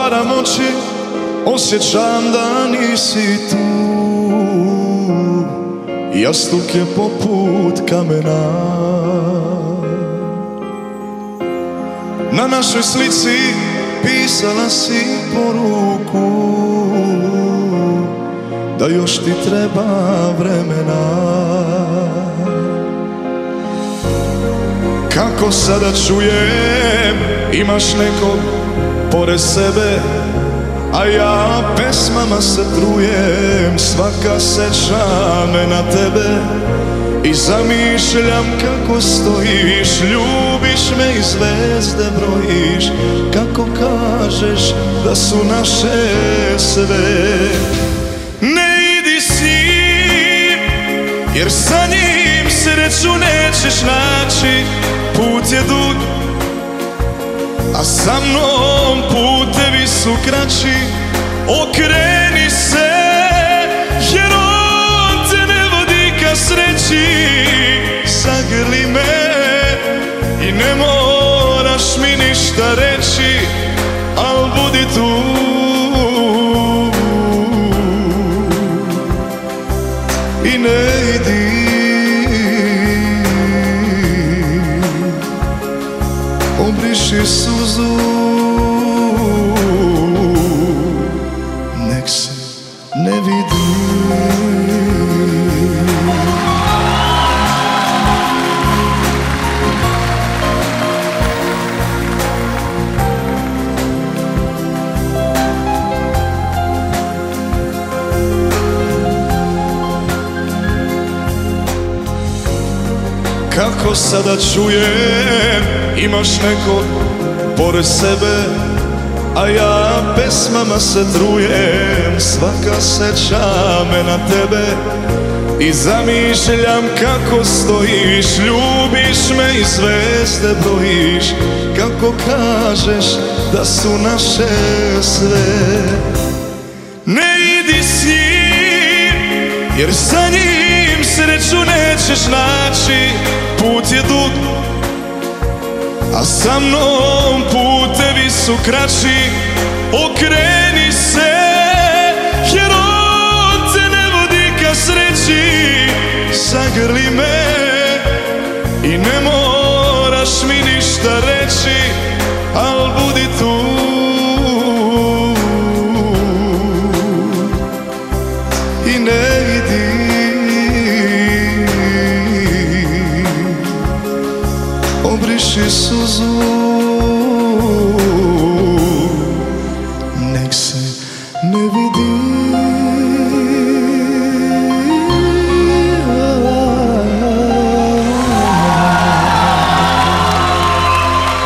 Otvaram oči, osjećam da nisi tu. Jastuk je poput kamena. Na našoj slici pisala si poruku da još ti treba vremena. Kako sada čujem, imaš nekog pored sebe, a ja pesmama se trujem. Svaka seča me na tebe i zamišljam kako stojiš. Ljubiš me i zvezde brojiš, kako kažeš da su naše sve. Ne idi s njim, jer sa njim sreću nećeš naći. Put je dug, a sa mnom putevi su kraći. Okreni se, jer on te ne vodi ka sreći. Zagrli me i ne moraš mi ništa reći, al budi tu. I ne idi, obriši suzu, nek se ne vidi. Kako sada čujem, imaš nekog pored sebe, a ja pesmama se trujem. Svaka seča me na tebe i zamišljam kako stojiš. Ljubiš me i zvezde brojiš, kako kažeš da su naše sve. Ne idi s njim, jer sa njim sreću nećeš naći. Put je dug, a sa mnom putevi su kraći. Okreni se, jer on te ne vodi ka sreći. Zagrli me i ne moraš mi ništa reći, al budi tu. I ne idi, obriši suzu, nek se ne vidi.